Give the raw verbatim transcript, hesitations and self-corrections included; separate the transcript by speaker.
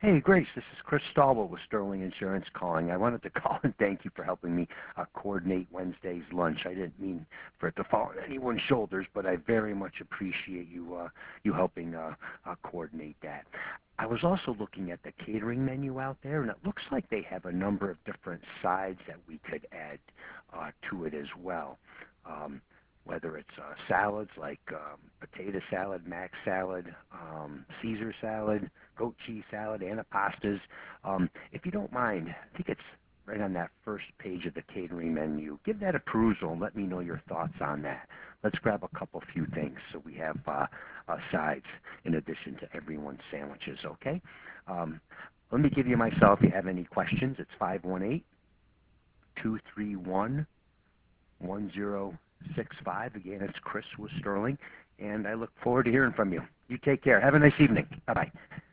Speaker 1: Hey, Grace, this is Chris Stallwell with Sterling Insurance calling. I wanted to call and thank you for helping me uh, coordinate Wednesday's lunch. I didn't mean for it to fall on anyone's shoulders, but I very much appreciate you uh, you helping uh, uh, coordinate that. I was also looking at the catering menu out there, and it looks like they have a number of different sides that we could add uh, to it as well. Um, whether it's uh, salads like um, potato salad, mac salad, um, Caesar salad, goat cheese salad, antipastas. Um, if you don't mind, I think it's right on that first page of the catering menu. Give that a perusal and let me know your thoughts on that. Let's grab a couple few things so we have uh, uh, sides in addition to everyone's sandwiches, okay? Um, let me give you my cell if you have any questions. It's five one eight, two three one, one zero six five. Again, it's Chris with Sterling, and I look forward to hearing from you. You take care. Have a nice evening. Bye-bye.